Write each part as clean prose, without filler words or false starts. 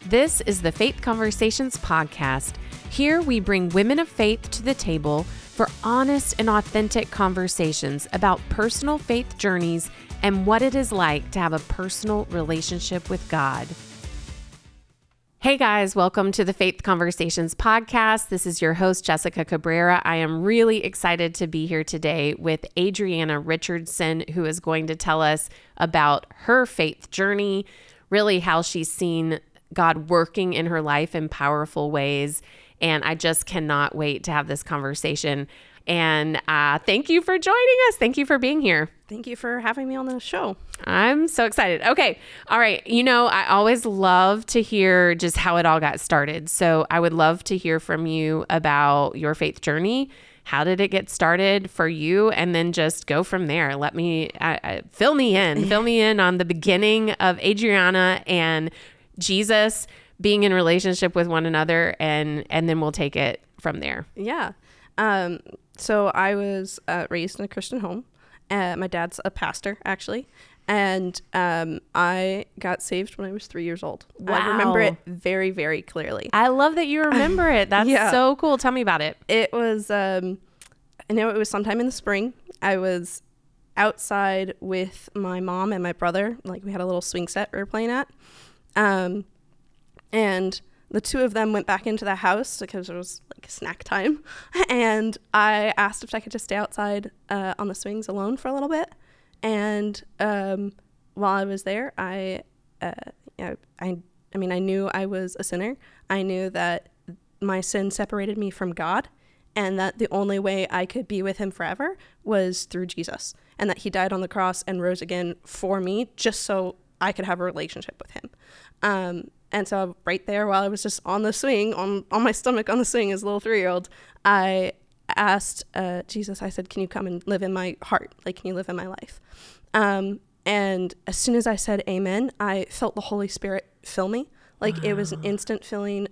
This is the Faith Conversations podcast. Here we bring women of faith to the table for honest and authentic conversations about personal faith journeys and what it is like to have a personal relationship with God. Hey guys, welcome to the Faith Conversations podcast. This is your host, Jessica Cabrera. I am really excited to be here today with Adriana Richardson, who is going to tell us about her faith journey, really how she's seen God working in her life in powerful ways. And I just cannot wait to have this conversation. And thank you for joining us. Thank you for being here. Thank you for having me on the show. I'm so excited. Okay. All right. You know, I always love to hear just how it all got started. So I would love to hear from you about your faith journey. How did it get started for you? And then just go from there. Let me fill me in on the beginning of Adriana and Jesus being in relationship with one another, and then we'll take it from there. Yeah. So I was raised in a Christian home. My dad's a pastor, actually. And I got saved when I was 3 years old. Wow. I remember it very, very clearly. I love that you remember it. That's so cool. Tell me about it. It was, I know it was sometime in the spring. I was outside with my mom and my brother. Like, we had a little swing set we were playing at. And the two of them went back into the house because it was like snack time. And I asked if I could just stay outside on the swings alone for a little bit. And while I was there, I knew I was a sinner. I knew that my sin separated me from God, and that the only way I could be with him forever was through Jesus, and that he died on the cross and rose again for me just so I could have a relationship with him. And so right there, while I was just on the swing, on my stomach on the swing as a little 3-year-old, I asked Jesus, I said, can you come and live in my heart? Like, can you live in my life? And as soon as I said amen, I felt the Holy Spirit fill me. Like, it was an instant feeling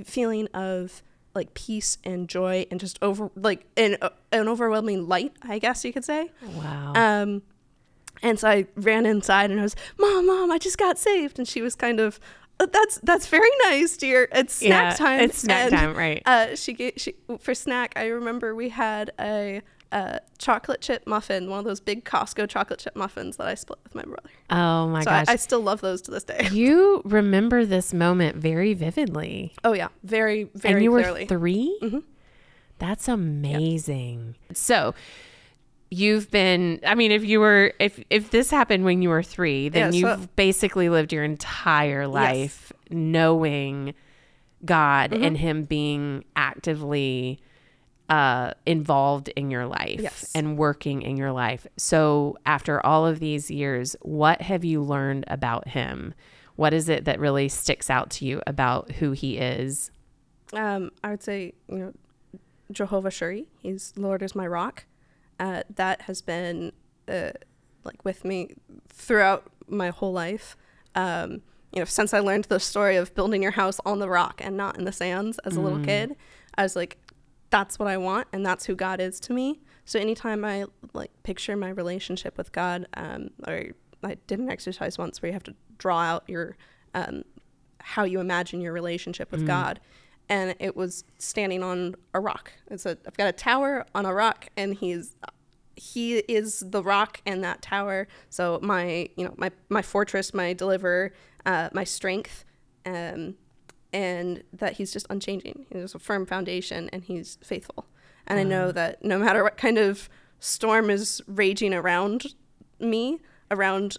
of like peace and joy and just an overwhelming light, I guess you could say. Wow. And so I ran inside and I was, Mom, I just got saved. And she was kind of, that's very nice, dear. It's snack time. It's snack time, right? She for snack, I remember we had a chocolate chip muffin, one of those big Costco chocolate chip muffins that I split with my brother. Oh my gosh. I still love those to this day. You remember this moment very vividly. Oh yeah. Very, very and you clearly. were 3? Mm-hmm. That's amazing. Yep. So you've been, I mean, if this happened when you were 3, then you've basically lived your entire life knowing God and him being actively involved in your life and working in your life. So after all of these years, what have you learned about him? What is it that really sticks out to you about who he is? I would say, Jehovah Shuri. He's Lord is my rock. That has been with me throughout my whole life. Since I learned the story of building your house on the rock and not in the sands as a little kid, I was like, that's what I want, and that's who God is to me. So anytime I picture my relationship with God, or I did an exercise once where you have to draw out your how you imagine your relationship with God. And it was standing on a rock. I've got a tower on a rock, and he is the rock and that tower. So my fortress, my deliverer, my strength, and that he's just unchanging. He's a firm foundation, and he's faithful. And I know that no matter what kind of storm is raging around me, around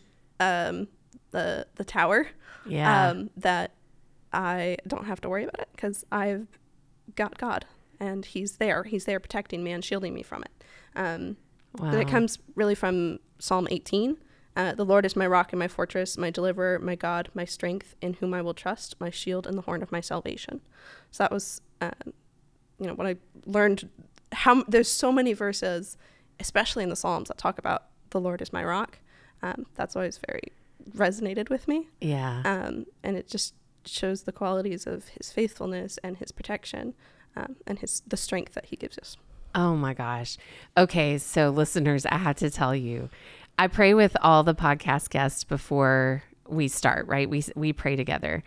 the tower, that I don't have to worry about it because I've got God, and he's there protecting me and shielding me from it. And it comes really from Psalm 18. The Lord is my rock and my fortress, my deliverer, my God, my strength, in whom I will trust, my shield and the horn of my salvation. So that was, when I learned how there's so many verses, especially in the Psalms, that talk about the Lord is my rock. That's always very resonated with me. Yeah. And it just shows the qualities of his faithfulness and his protection, and the strength that he gives us. Oh my gosh. Okay. So listeners, I have to tell you, I pray with all the podcast guests before we start, right? We pray together.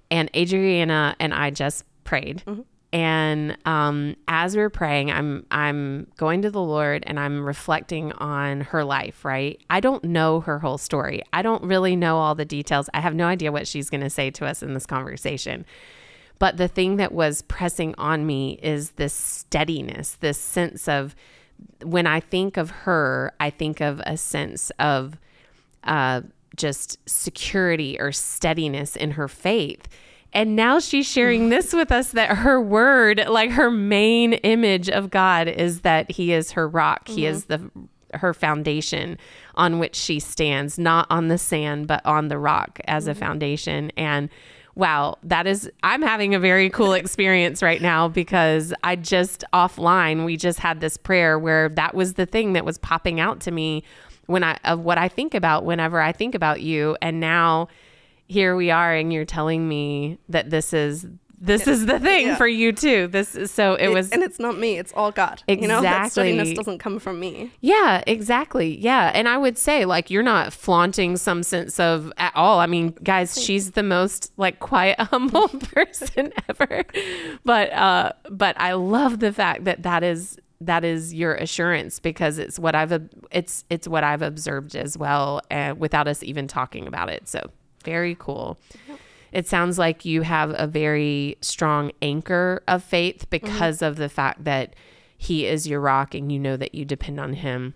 And Adriana and I just prayed. Mm-hmm. And as we're praying, I'm going to the Lord and I'm reflecting on her life, right? I don't know her whole story. I don't really know all the details. I have no idea what she's going to say to us in this conversation. But the thing that was pressing on me is this steadiness, this sense of, when I think of her, I think of a sense of just security or steadiness in her faith. And now she's sharing this with us, that her word, like her main image of God, is that he is her rock. He is her foundation on which she stands, not on the sand, but on the rock as a foundation. And wow, I'm having a very cool experience right now, because I just offline, we just had this prayer where that was the thing that was popping out to me of what I think about whenever I think about you. And now here we are, and you're telling me that this is the thing for you too. And it's not me, it's all God. Exactly. That steadiness doesn't come from me. Yeah, exactly. Yeah. And I would say, like, you're not flaunting some sense of at all. I mean, guys, she's the most like quiet, humble person ever. But I love the fact that is your assurance, because it's what I've observed as well, without us even talking about it. So very cool. It sounds like you have a very strong anchor of faith because of the fact that he is your rock and you know that you depend on him.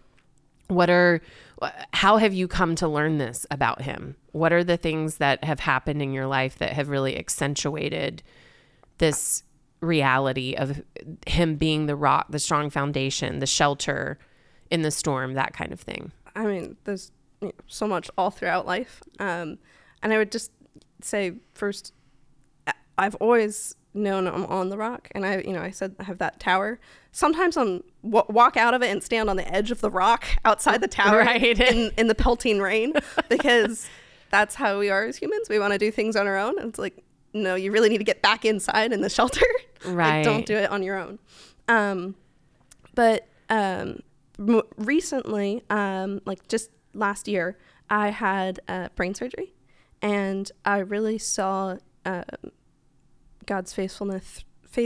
How have you come to learn this about him? What are the things that have happened in your life that have really accentuated this reality of him being the rock, the strong foundation, the shelter in the storm, that kind of thing? I mean, there's so much all throughout life. And I would just say, first, I've always known I'm on the rock, and I said I have that tower. Sometimes I'm walk out of it and stand on the edge of the rock outside the tower, right, in the pelting rain, because that's how we are as humans. We want to do things on our own, and it's like, no, you really need to get back inside in the shelter. Right. Like, don't do it on your own. But recently, like just last year, I had brain surgery. And I really saw God's faithfulness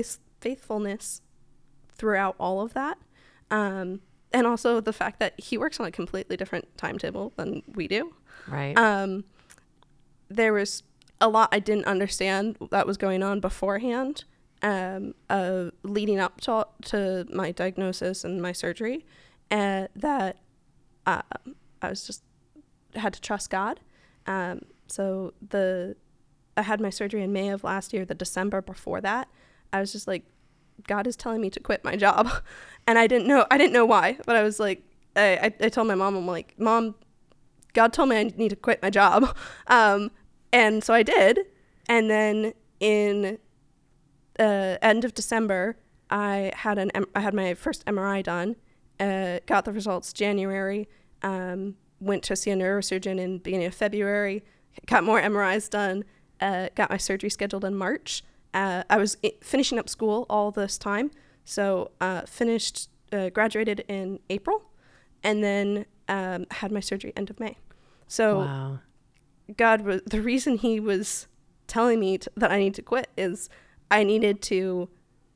throughout all of that. And also the fact that he works on a completely different timetable than we do. Right. There was a lot I didn't understand that was going on beforehand, leading up to my diagnosis and my surgery, that I was just had to trust God. So I had my surgery in May of last year. The December before that, I was just like, God is telling me to quit my job. And I didn't know why, but I was like, I told my mom, I'm like, Mom, God told me I need to quit my job. And so I did. And then in end of December, I had my first MRI done, got the results January, went to see a neurosurgeon in beginning of February, got more MRIs done, got my surgery scheduled in March. I was finishing up school all this time. So graduated in April, and then had my surgery end of May. So wow. God, the reason he was telling me that I need to quit is I needed to,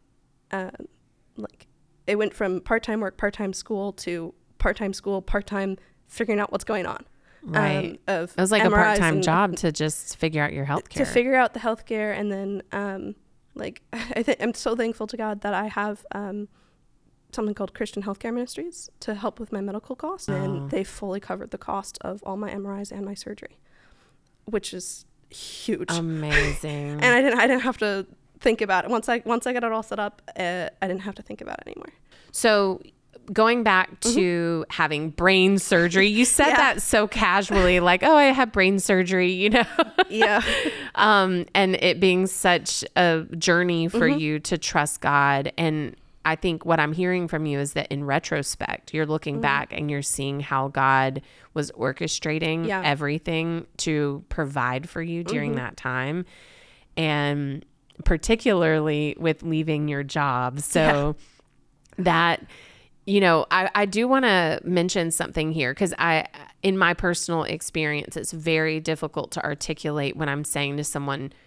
it went from part-time work, part-time school to part-time school, part-time figuring out what's going on. Right. It was like MRIs, a part-time job to just figure out your healthcare. To figure out the healthcare. And then, I'm so thankful to God that I have something called Christian Healthcare Ministries to help with my medical costs. And they fully covered the cost of all my MRIs and my surgery, which is huge. Amazing. And I didn't have to think about it. Once I got it all set up, I didn't have to think about it anymore. So going back to having brain surgery, you said that so casually, like, oh, I had brain surgery, Yeah. And it being such a journey for you to trust God. And I think what I'm hearing from you is that in retrospect, you're looking back and you're seeing how God was orchestrating everything to provide for you during that time. And particularly with leaving your job. So that... I do want to mention something here, because in my personal experience, it's very difficult to articulate when I'm saying to someone,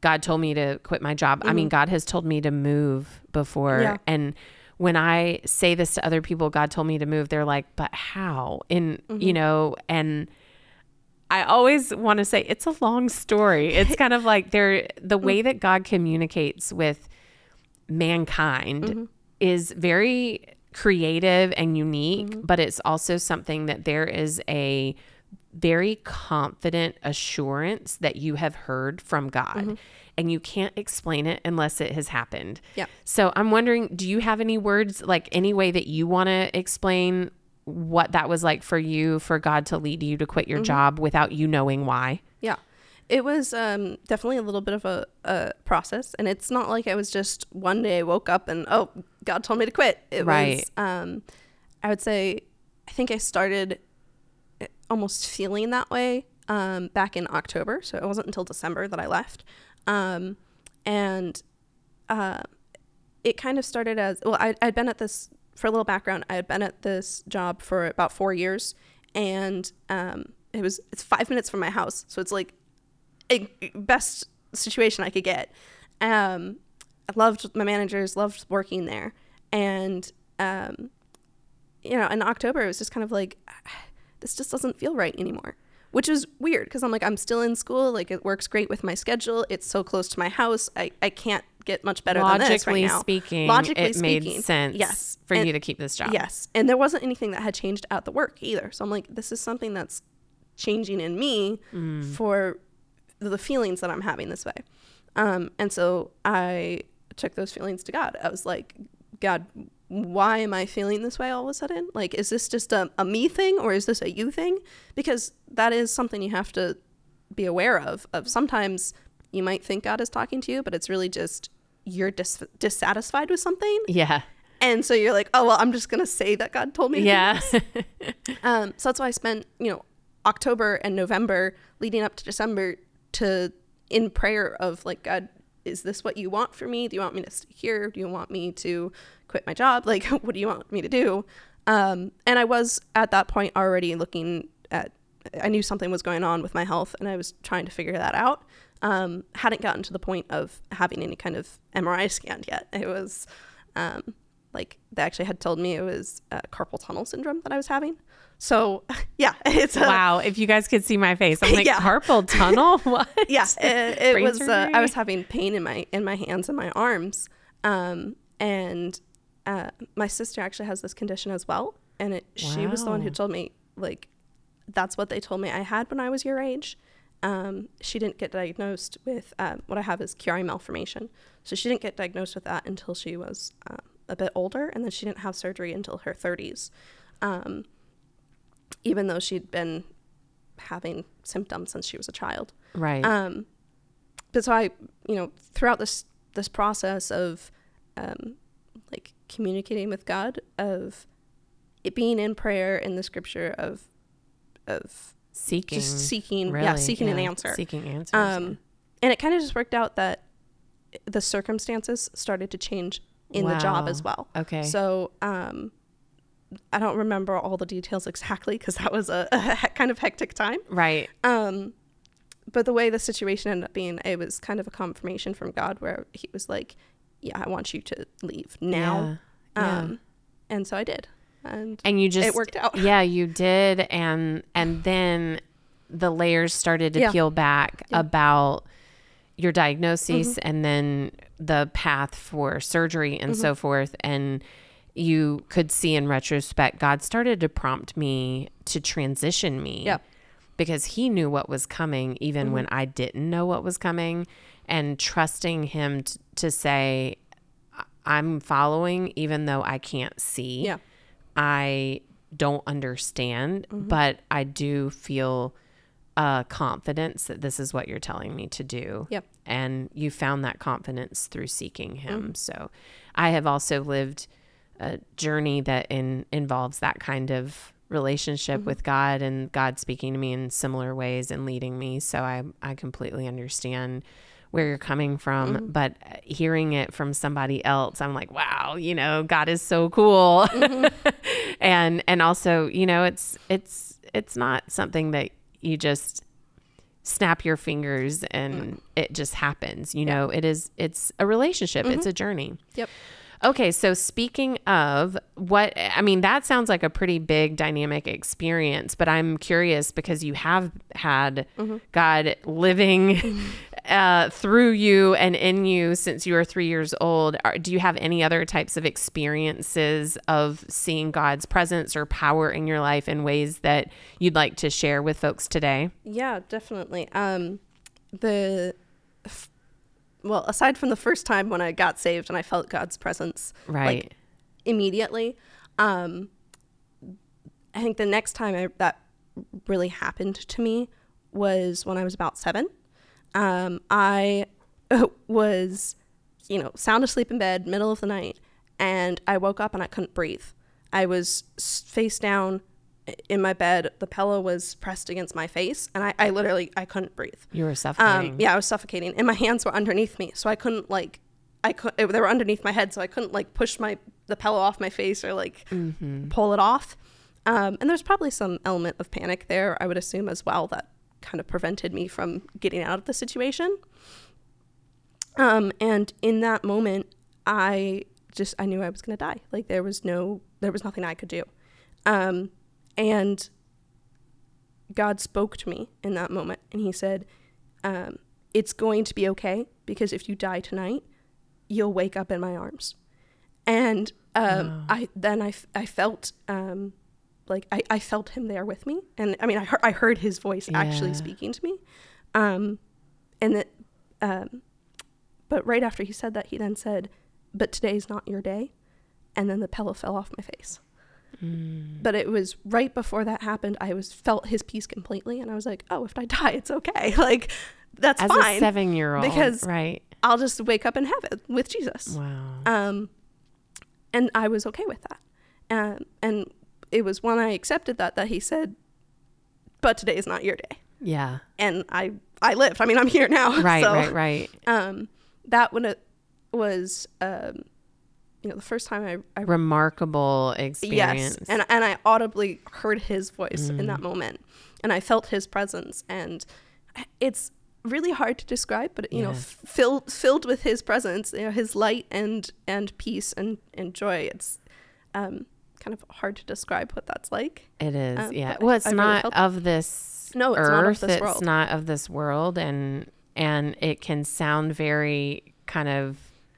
God told me to quit my job. I mean, God has told me to move before. Yeah. And when I say this to other people, God told me to move, they're like, but how? And, you know, and I always want to say it's a long story. It's kind of like the way that God communicates with mankind is very creative and unique, but it's also something that there is a very confident assurance that you have heard from God, and you can't explain it unless it has happened. Yeah. So I'm wondering, do you have any words, like any way that you want to explain what that was like for you, for God to lead you to quit your job without you knowing why? Yeah. It was definitely a little bit of a process, and it's not like I was just one day I woke up and, oh, God told me to quit. It was, I would say, I think I started almost feeling that way back in October. So it wasn't until December that I left. It kind of started as, well, I'd been at this, for a little background, I had been at this job for about 4 years, and it's 5 minutes from my house. So it's like a best situation I could get. I loved my managers, loved working there. And, you know, in October, it was just kind of like, this just doesn't feel right anymore, which is weird because I'm like, I'm still in school. Like, it works great with my schedule. It's so close to my house. I can't get much better than this right now. Logically speaking, made sense yes, for you to keep this job. Yes. And there wasn't anything that had changed at the work either. So I'm like, this is something that's changing in me for the feelings that I'm having this way. And so I took those feelings to God. I was like, God, why am I feeling this way all of a sudden? Like, is this just a me thing, or is this a you thing? Because that is something you have to be aware of sometimes you might think God is talking to you, but it's really just you're dissatisfied with something. Yeah. And so you're like, oh, well, I'm just going to say that God told me to do this. So that's why I spent, you know, October and November leading up to December in prayer of like, God, is this what you want for me? Do you want me to stay here? Do you want me to quit my job? Like, what do you want me to do? And I was at that point already looking at, I knew something was going on with my health, and I was trying to figure that out. Hadn't gotten to the point of having any kind of MRI scan yet. It was like they actually had told me it was carpal tunnel syndrome that I was having. So yeah, it's wow. If you guys could see my face, I'm like, carpal tunnel. What? Yeah, it was. I was having pain in my hands and my arms, and my sister actually has this condition as well, and she was the one who told me, like, that's what they told me I had when I was your age. She didn't get diagnosed with what I have is Chiari malformation, so she didn't get diagnosed with that until she was a bit older, and then she didn't have surgery until her 30s. Even though she'd been having symptoms since she was a child. Right. But so I, you know, throughout this process of like communicating with God, of it being in prayer, in the scripture, of seeking, just seeking, really, seeking an answer. Seeking answers. And it kind of just worked out that the circumstances started to change in the job as well. Okay. So, I don't remember all the details exactly because that was a kind of hectic time. Right. But the way the situation ended up being, it was kind of a confirmation from God where he was like, yeah, I want you to leave now. Yeah. And so I did. And you just, it worked out. Yeah, you did. And then the layers started to peel back about your diagnosis and then the path for surgery and so forth. And you could see in retrospect, God started to prompt me to transition me because he knew what was coming, even when I didn't know what was coming, and trusting him to say, I'm following, even though I can't see. Yeah. I don't understand, but I do feel confidence that this is what you're telling me to do. Yep. And you found that confidence through seeking him. So I have also lived a journey that involves that kind of relationship with God, and God speaking to me in similar ways and leading me. So I completely understand where you're coming from, but hearing it from somebody else, I'm like, wow, you know, God is so cool. And also, you know, it's not something that you just snap your fingers and it just happens. You know, it's a relationship. It's a journey. Yep. Okay. So speaking of that sounds like a pretty big dynamic experience, but I'm curious because you have had God living through you and in you since you were 3 years old. Do you have any other types of experiences of seeing God's presence or power in your life in ways that you'd like to share with folks today? Yeah, definitely. Well, aside from the first time when I got saved and I felt God's presence, like, immediately, I think the next time that really happened to me was when I was about 7. I was, sound asleep in bed, middle of the night, and I woke up and I couldn't breathe. I was face down in my bed. The pillow was pressed against my face, and I literally couldn't breathe. You were suffocating. Yeah, I was suffocating, and my hands were underneath me, so I couldn't they were underneath my head, so I couldn't push the pillow off my face or pull it off. And there's probably some element of panic there, I would assume, as well, that kind of prevented me from getting out of the situation. And in that moment, I knew I was going to die. Like, there was nothing I could do. And God spoke to me in that moment, and he said, it's going to be okay, because if you die tonight, you'll wake up in my arms. And I felt I felt him there with me, and I mean I heard his voice actually speaking to me, but right after he said that, he then said, "But today's not your day," and then the pillow fell off my face. But it was right before that happened. I felt his peace completely, and I was like, "Oh, if I die, it's okay. Like, that's as fine." As a 7-year-old, because right? I'll just wake up in heaven with Jesus. Wow. And I was okay with that. And it was when I accepted that he said, "But today is not your day." Yeah. And I lived. I mean, I'm here now. Right, so, right. That when it was, the first time I remarkable experience. Yes, and I audibly heard his voice in that moment, and I felt his presence, and it's really hard to describe, but filled with his presence, his light and peace and joy. It's kind of hard to describe what that's like. It is, yeah. Well, it's not of this earth. It's not of this world. It's not of this world, and it can sound very kind of,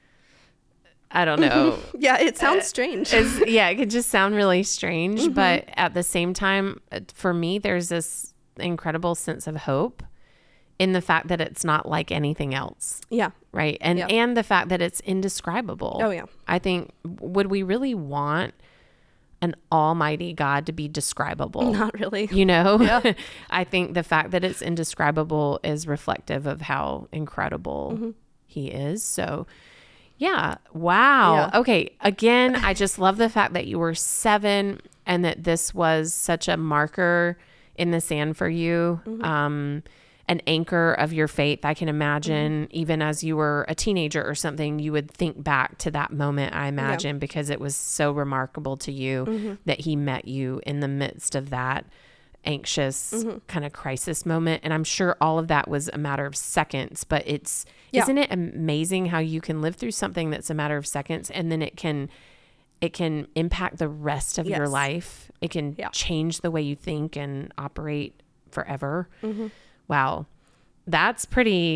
I don't know. Yeah, it sounds strange. It could just sound really strange, but at the same time, for me, there's this incredible sense of hope in the fact that it's not like anything else. Yeah. Right. And the fact that it's indescribable. Oh, yeah. I think, would we really want an almighty God to be describable? Not really. Yeah. I think the fact that it's indescribable is reflective of how incredible he is. So, yeah. Wow. Yeah. Okay. Again, I just love the fact that you were 7 and that this was such a marker in the sand for you. An anchor of your faith. I can imagine even as you were a teenager or something, you would think back to that moment, I imagine, because it was so remarkable to you that he met you in the midst of that anxious kind of crisis moment. And I'm sure all of that was a matter of seconds, but isn't it amazing how you can live through something that's a matter of seconds, and then it can impact the rest of your life. It can change the way you think and operate forever. Wow. That's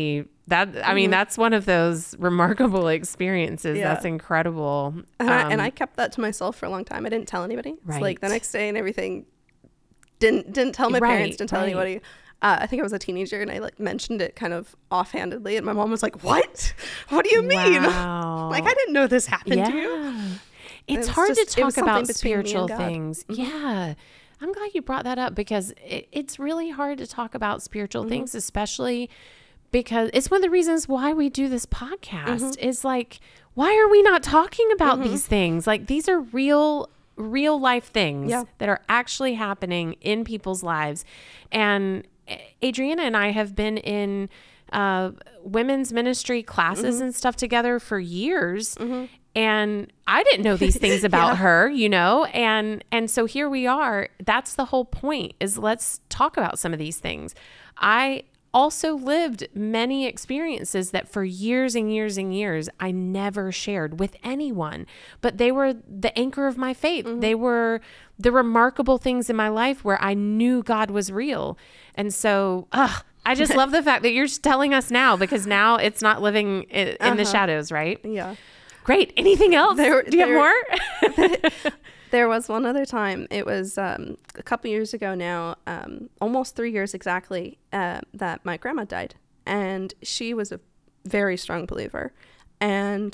that's one of those remarkable experiences. Yeah. That's incredible. And I kept that to myself for a long time. I didn't tell anybody. Right. It's like the next day and everything, didn't tell my parents, didn't tell anybody. I think I was a teenager, and I mentioned it kind of offhandedly, and my mom was like, "What? What do you mean?" Wow. I didn't know this happened to you. It's hard to talk about spiritual things. Yeah. I'm glad you brought that up, because it's really hard to talk about spiritual things, especially because it's one of the reasons why we do this podcast is why are we not talking about these things? These are real life things that are actually happening in people's lives. And Adriana and I have been in women's ministry classes and stuff together for years. And I didn't know these things about her, and so here we are. That's the whole point, is let's talk about some of these things. I also lived many experiences that for years and years and years, I never shared with anyone, but they were the anchor of my faith. They were the remarkable things in my life where I knew God was real. And so, I just love the fact that you're telling us now, because now it's not living in the shadows, right? Yeah. Great. Anything else? Do you have more? There was one other time. It was a couple years ago now, almost 3 years exactly, that my grandma died. And she was a very strong believer. And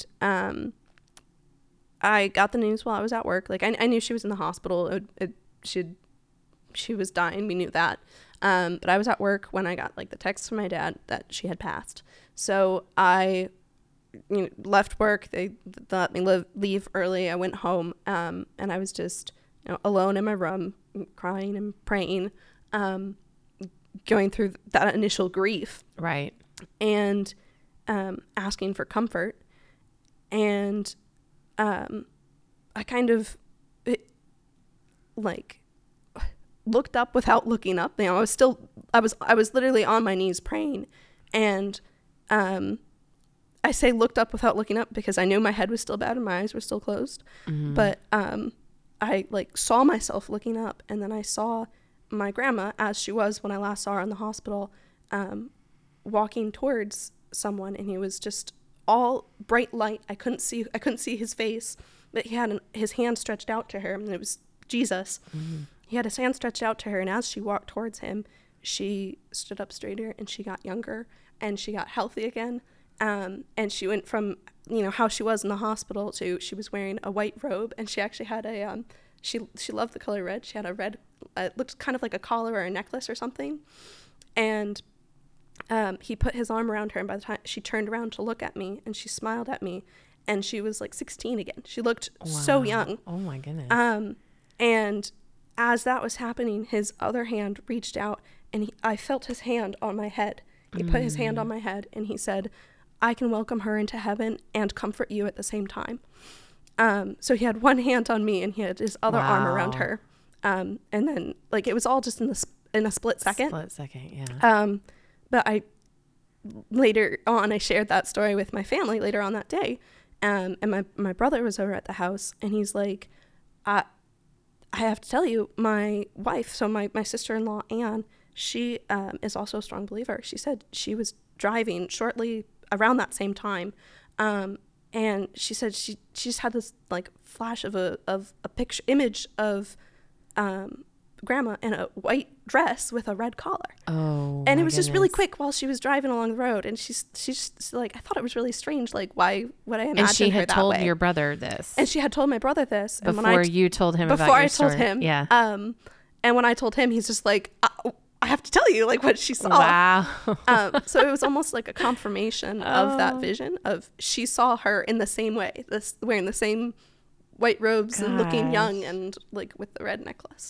I got the news while I was at work. Like, I knew she was in the hospital. She was dying. We knew that. But I was at work when I got like the text from my dad that she had passed. So I left work. They let me leave early. I went home, and I was just alone in my room, crying and praying, going through that initial grief, right, and asking for comfort. And I kind of looked up without looking up. I was literally on my knees praying, and I say looked up without looking up because I knew my head was still bowed and my eyes were still closed. Mm-hmm. But I saw myself looking up, and then I saw my grandma as she was when I last saw her in the hospital, walking towards someone, and he was just all bright light. I couldn't see his face, but he had his hand stretched out to her, and it was Jesus. Mm-hmm. He had his hand stretched out to her, and as she walked towards him, she stood up straighter, and she got younger, and she got healthy again. And she went from, how she was in the hospital to she was wearing a white robe, and she actually had she loved the color red. She had a red, it looked kind of like a collar or a necklace or something. And he put his arm around her, and by the time she turned around to look at me, and she smiled at me, and she was like 16 again. She looked so young. Oh my goodness. And as that was happening, his other hand reached out, and I felt his hand on my head. He put his hand on my head, and he said, I can welcome her into heaven and comfort you at the same time. So he had one hand on me, and he had his other arm around her. And then it was all just in a split second. Yeah. But later on, I shared that story with my family later on that day. And my brother was over at the house, and he's like, I have to tell you, my wife, so my sister-in-law, Anne, she is also a strong believer. She said she was driving shortly around that same time, and she said she just had this flash of a picture image of grandma in a white dress with a red collar. Oh, and it was just really quick while she was driving along the road, and she's just I thought it was really strange, why would I imagine her that way? And she had told your brother this. And she had told my brother this. Before you told him about your story. Before I told him. Yeah. And when I told him, he's just I have to tell you what she saw. Wow. So it was almost like a confirmation of that vision of she saw her in the same way, wearing the same white robes and looking young and with the red necklace.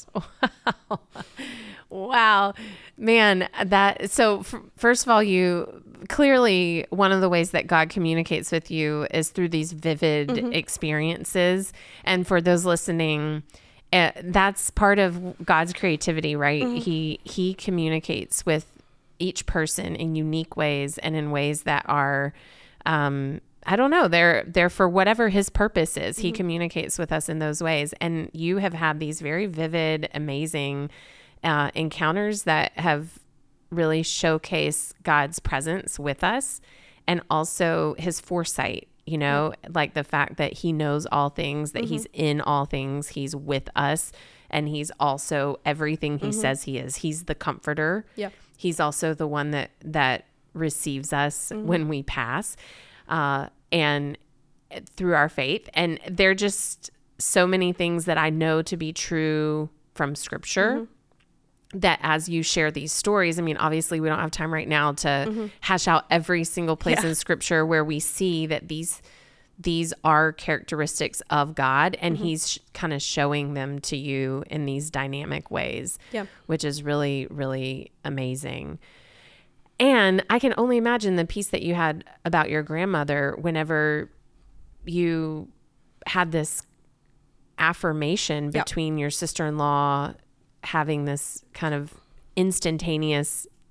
Wow, man. First of all, you clearly, one of the ways that God communicates with you is through these vivid experiences. And for those listening, that's part of God's creativity, right? Mm-hmm. He communicates with each person in unique ways and in ways that are, I don't know, they're for whatever his purpose is. Mm-hmm. He communicates with us in those ways. And you have had these very vivid, amazing encounters that have really showcased God's presence with us, and also his foresight. The fact that he knows all things, that he's in all things, he's with us, and he's also everything he says he is. He's the comforter. Yeah. He's also the one that receives us when we pass, and through our faith. And they're just so many things that I know to be true from Scripture. That as you share these stories, obviously we don't have time right now to hash out every single place in Scripture where we see that these are characteristics of God, and he's kind of showing them to you in these dynamic ways, which is really, really amazing. And I can only imagine the peace that you had about your grandmother whenever you had this affirmation between your sister-in-law having this kind of instantaneous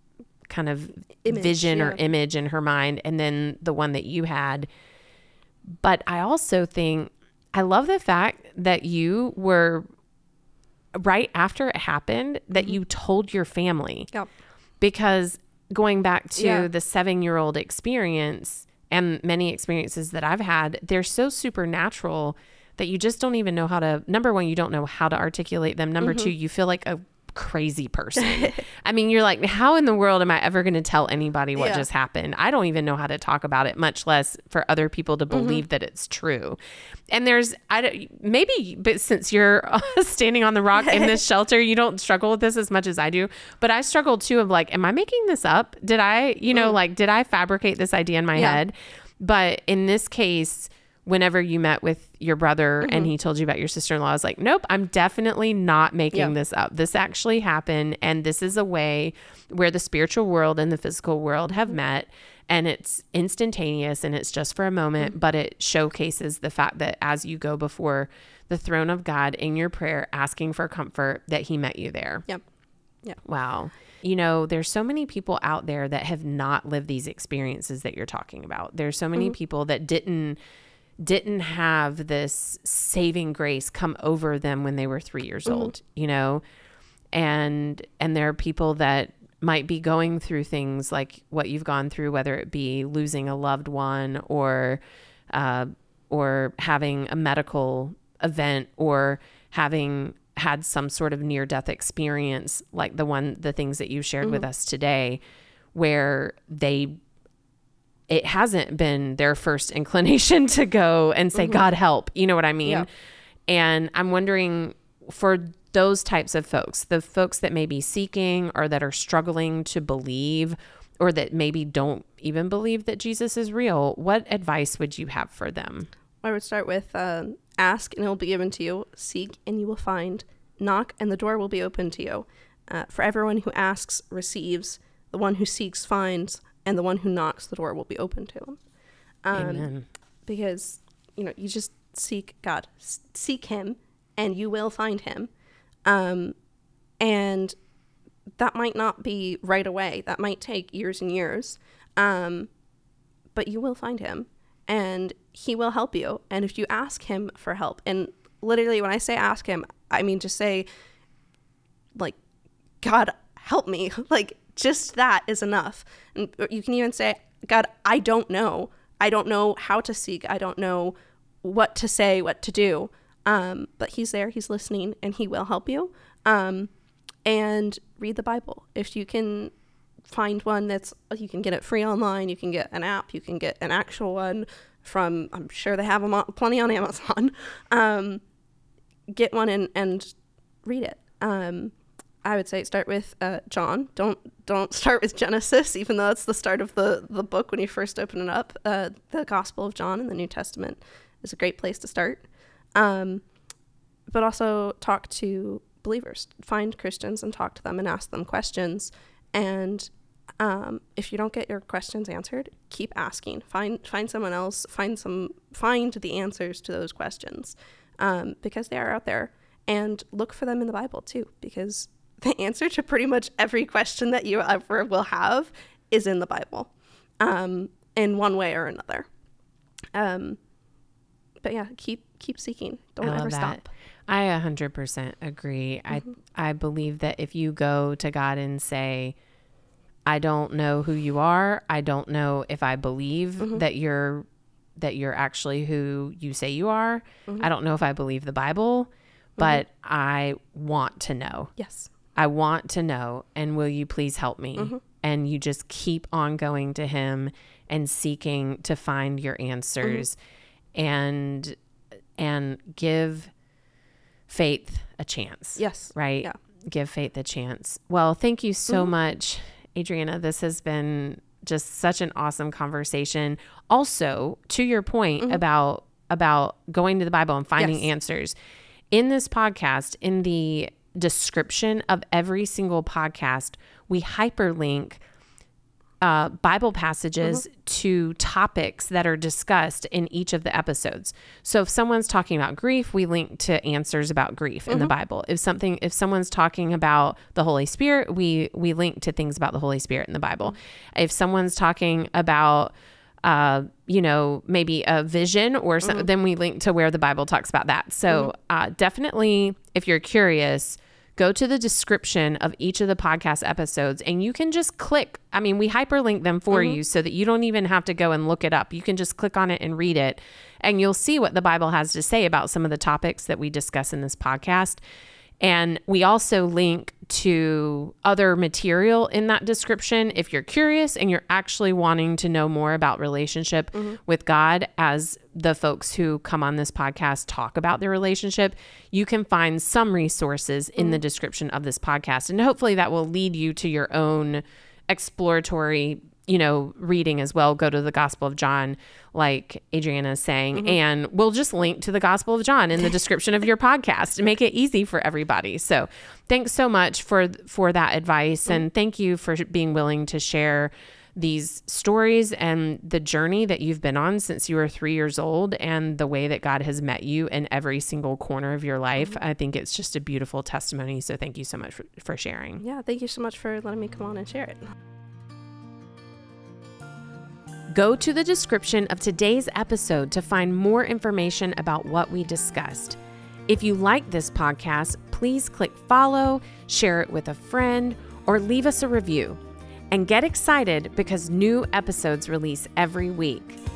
kind of Image, vision or yeah. image in her mind, and then the one that you had. But I also think, I love the fact that you were, right after it happened, that you told your family. Yep. Because going back to Yeah. the 7-year-old experience and many experiences that I've had, they're so supernatural that you just don't even know how to, number one, you don't know how to articulate them. Number two, you feel like a crazy person. I mean, you're like, how in the world am I ever going to tell anybody what Yeah. just happened? I don't even know how to talk about it, much less for other people to believe that it's true. And there's, maybe, but since you're standing on the rock in this shelter, you don't struggle with this as much as I do. But I struggle too of like, am I making this up? Did I, did I fabricate this idea in my Yeah. head? But in this case, whenever you met with your brother and he told you about your sister-in-law, I was like, nope, I'm definitely not making this up. This actually happened. And this is a way where the spiritual world and the physical world have met, and it's instantaneous and it's just for a moment, but it showcases the fact that as you go before the throne of God in your prayer, asking for comfort, that he met you there. Yep. Yeah. Wow. There's so many people out there that have not lived these experiences that you're talking about. There's so many people that didn't have this saving grace come over them when they were 3 years old, and there are people that might be going through things like what you've gone through, whether it be losing a loved one or having a medical event or having had some sort of near-death experience, like the things that you shared with us today, where it hasn't been their first inclination to go and say, God help, you know what I mean? Yeah. And I'm wondering, for those types of folks, the folks that may be seeking or that are struggling to believe, or that maybe don't even believe that Jesus is real, what advice would you have for them? I would start with ask and it will be given to you. Seek and you will find. Knock and the door will be open to you. For everyone who asks receives. The one who seeks finds. And the one who knocks, the door will be open to him. Amen. Because, you just seek God. Seek him and you will find him. And that might not be right away. That might take years and years. But you will find him and he will help you. And if you ask him for help, and literally when I say ask him, I mean just say, like, God, help me. Like, just that is enough. And you can even say, God, I don't know. I don't know how to seek. I don't know what to say, what to do. But he's there, he's listening, and he will help you. And read the Bible. If you can find one you can get it free online, you can get an app, you can get an actual one from, I'm sure they have them plenty on Amazon. Get one and read it. I would say start with John. Don't start with Genesis, even though it's the start of the book when you first open it up. The Gospel of John in the New Testament is a great place to start. But also talk to believers. Find Christians and talk to them and ask them questions. And if you don't get your questions answered, keep asking. Find someone else. Find the answers to those questions, because they are out there. And look for them in the Bible too, because the answer to pretty much every question that you ever will have is in the Bible, in one way or another. But yeah, keep seeking. Don't ever stop. I 100% agree. I believe that if you go to God and say, I don't know who you are, I don't know if I believe that you're actually who you say you are. I don't know if I believe the Bible, but I want to know. Yes. I want to know, and will you please help me? And you just keep on going to him and seeking to find your answers, and give faith a chance. Yes. Right? Yeah. Give faith a chance. Well, thank you so much, Adriana. This has been just such an awesome conversation. Also, to your point about going to the Bible and finding answers. In this podcast, in the description of every single podcast, we hyperlink Bible passages to topics that are discussed in each of the episodes. So if someone's talking about grief, we link to answers about grief in the Bible. If someone's talking about the Holy Spirit, we link to things about the Holy Spirit in the Bible. If someone's talking about maybe a vision or something, then we link to where the Bible talks about that. So definitely, if you're curious, go to the description of each of the podcast episodes and you can just click. I mean, we hyperlink them for you so that you don't even have to go and look it up. You can just click on it and read it, and you'll see what the Bible has to say about some of the topics that we discuss in this podcast. And we also link to other material in that description. If you're curious and you're actually wanting to know more about relationship with God, as the folks who come on this podcast talk about their relationship, you can find some resources in the description of this podcast. And hopefully that will lead you to your own exploratory reading as well. Go to the Gospel of John, like Adriana is saying, and we'll just link to the Gospel of John in the description of your podcast to make it easy for everybody. So thanks so much for that advice. And thank you for being willing to share these stories and the journey that you've been on since you were 3 years old, and the way that God has met you in every single corner of your life. I think it's just a beautiful testimony. So thank you so much for sharing. Yeah, thank you so much for letting me come on and share it. Go to the description of today's episode to find more information about what we discussed. If you like this podcast, please click follow, share it with a friend, or leave us a review. And get excited because new episodes release every week.